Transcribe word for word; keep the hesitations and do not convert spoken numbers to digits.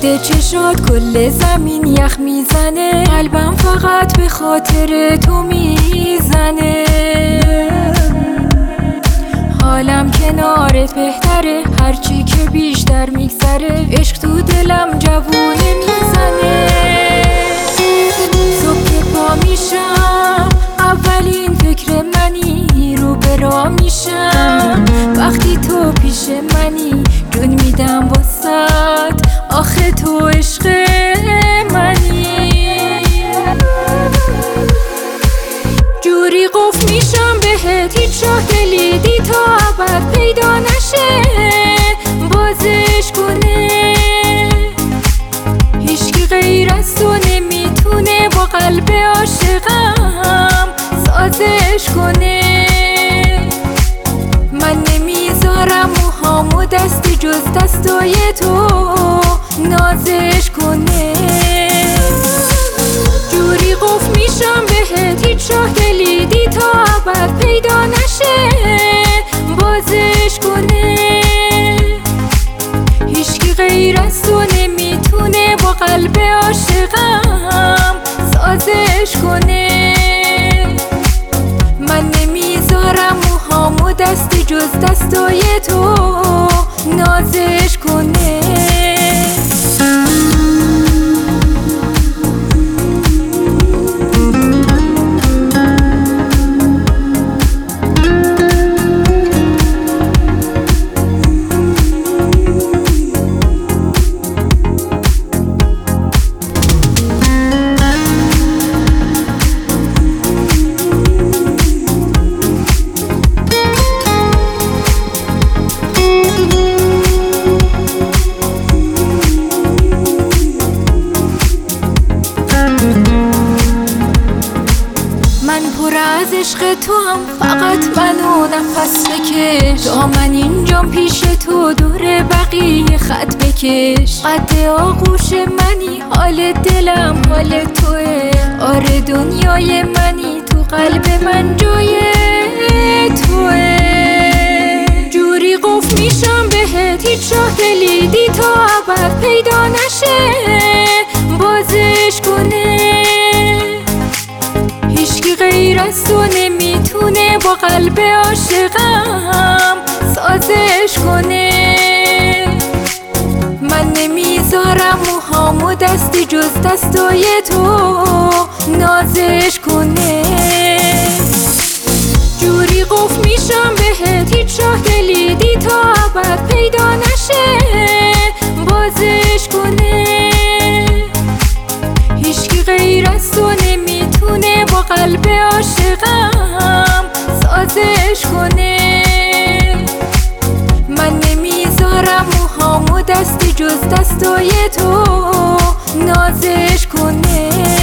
دیده چشات کل زمین یخ میزنه، قلبم فقط به خاطر تو میزنه. حالم کنارت بهتره، هرچی که بیشتر میگذره عشق تو دلم جوونه میزنه. صبح که پا میشم اولین فکر منی، رو به راه میشم وقتی تو پیش منی. جون میدم واسط آخه تو عشق منی. جوری قفل میشم بهت هیچ راه دلی دی تا ابد پیدا نشه بازش کنه. هیچکی غیر از تو نمیتونه با قلب عاشقم سازش کنه. من نمیذارم موهامو دستی جز دستای تو نازش کنه. جوری قفل میشم بهت هیچ راه دلی دی تا ابد پیدا نشه بازش کنه. هیچکی غیر از تو نمیتونه با قلب عاشقم سازش کنه. من نمیذارم موهامو دستی جز دستای تو نازش کنه. من پر از عشق تو هم فقط منو نفس بکش. دامن اینجام پیش تو دور بقیه خط بکش. قد آغوش منی حال دلم حال توه. آره دنیای منی تو قلب من جای توه. جوری قفل میشم بهت هیچ راه دلی دی تا ابد پیدا نشه بازش کنه. هیچکی غیر از تو نمیتونه با قلب عاشقم سازش کنه. من نمیذارم موهامو دستی جز دستای تو نازش کنه. جوری قفل میشم بهت هیچ راه دلی دی تا ابد پیدا نشه بازش کنه. هیچکی غیر از تو نمیتونه با قلب عاشقم سازش کنه. من نمیذارم موهامو دستی جز دستای تو نازش کنه.